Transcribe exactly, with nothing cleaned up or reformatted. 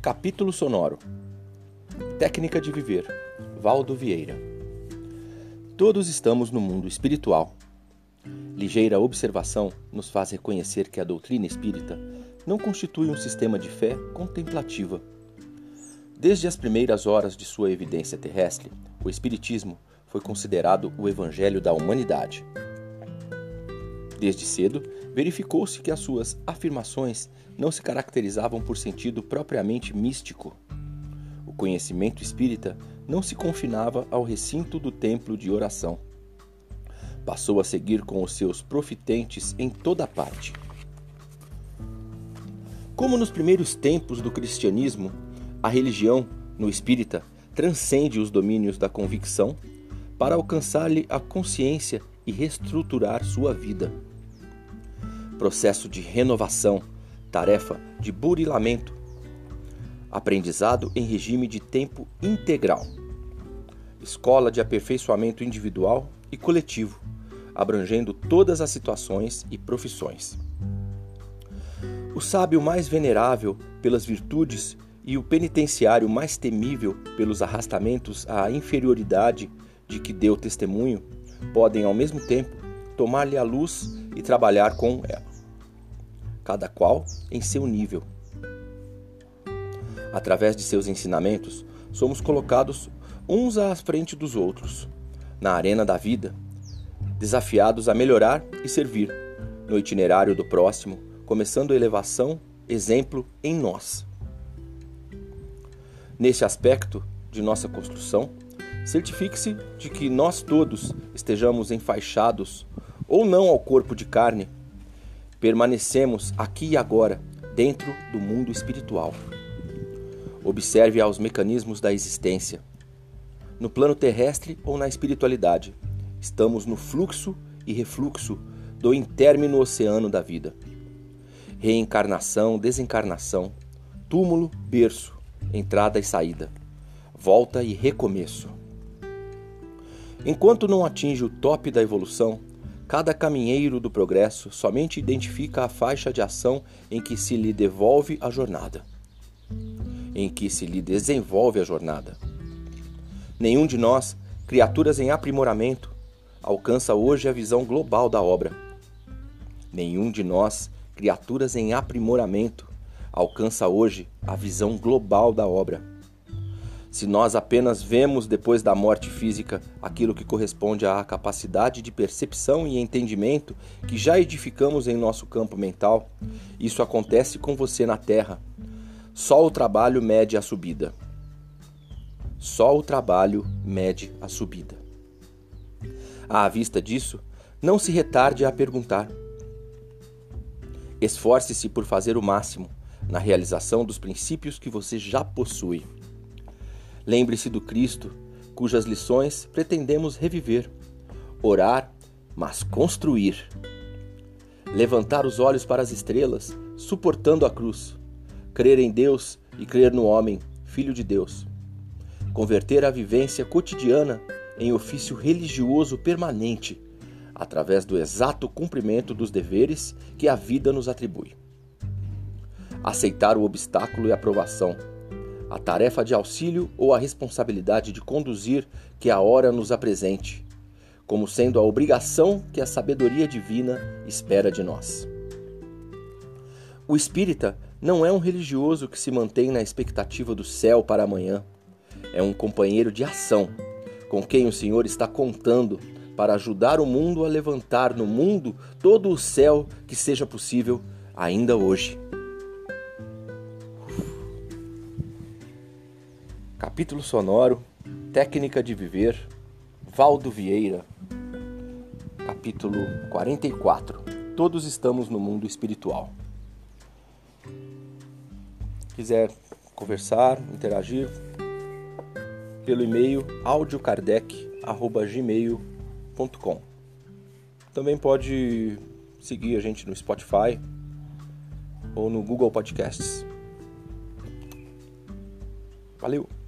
Capítulo sonoro. Técnica de viver. Valdo Vieira. Todos estamos no mundo espiritual. Ligeira observação nos faz reconhecer que a doutrina espírita não constitui um sistema de fé contemplativa. Desde as primeiras horas de sua evidência terrestre, o espiritismo foi considerado o evangelho da humanidade. Desde cedo, verificou-se que as suas afirmações não se caracterizavam por sentido propriamente místico. O conhecimento espírita não se confinava ao recinto do templo de oração. Passou a seguir com os seus profitentes em toda parte. Como nos primeiros tempos do cristianismo, a religião, no espírita, transcende os domínios da convicção para alcançar-lhe a consciência e reestruturar sua vida. Processo de renovação, tarefa de burilamento, aprendizado em regime de tempo integral, escola de aperfeiçoamento individual e coletivo, abrangendo todas as situações e profissões. O sábio mais venerável pelas virtudes e o penitenciário mais temível pelos arrastamentos à inferioridade de que deu testemunho, podem ao mesmo tempo tomar-lhe a luz e trabalhar com ela, cada qual em seu nível. Através de seus ensinamentos, somos colocados uns à frente dos outros, na arena da vida, desafiados a melhorar e servir, no itinerário do próximo, começando a elevação, exemplo em nós. Nesse aspecto de nossa construção, certifique-se de que nós todos estejamos enfaixados ou não ao corpo de carne, permanecemos aqui e agora, dentro do mundo espiritual. Observe aos mecanismos da existência. No plano terrestre ou na espiritualidade, estamos no fluxo e refluxo do intérmino oceano da vida. Reencarnação, desencarnação, túmulo, berço, entrada e saída, volta e recomeço. Enquanto não atinge o tope da evolução, cada caminheiro do progresso somente identifica a faixa de ação em que se lhe devolve a jornada, em que se lhe desenvolve a jornada. Nenhum de nós, criaturas em aprimoramento, alcança hoje a visão global da obra. Nenhum de nós, criaturas em aprimoramento, alcança hoje a visão global da obra. Se nós apenas vemos depois da morte física aquilo que corresponde à capacidade de percepção e entendimento que já edificamos em nosso campo mental, isso acontece com você na Terra. Só o trabalho mede a subida. Só o trabalho mede a subida. À vista disso, não se retarde a perguntar. Esforce-se por fazer o máximo na realização dos princípios que você já possui. Lembre-se do Cristo, cujas lições pretendemos reviver. Orar, mas construir. Levantar os olhos para as estrelas, suportando a cruz. Crer em Deus e crer no homem, Filho de Deus. Converter a vivência cotidiana em ofício religioso permanente, através do exato cumprimento dos deveres que a vida nos atribui. Aceitar o obstáculo e a provação, a tarefa de auxílio ou a responsabilidade de conduzir que a hora nos apresente, como sendo a obrigação que a sabedoria divina espera de nós. O espírita não é um religioso que se mantém na expectativa do céu para amanhã. É um companheiro de ação, com quem o Senhor está contando para ajudar o mundo a levantar no mundo todo o céu que seja possível ainda hoje. Capítulo sonoro, Técnica de Viver, Valdo Vieira. Capítulo quarenta e quatro. Todos estamos no mundo espiritual. Quiser conversar, interagir, pelo e-mail audiokardec arroba gmail ponto com. Também pode seguir a gente no Spotify ou no Google Podcasts. Valeu!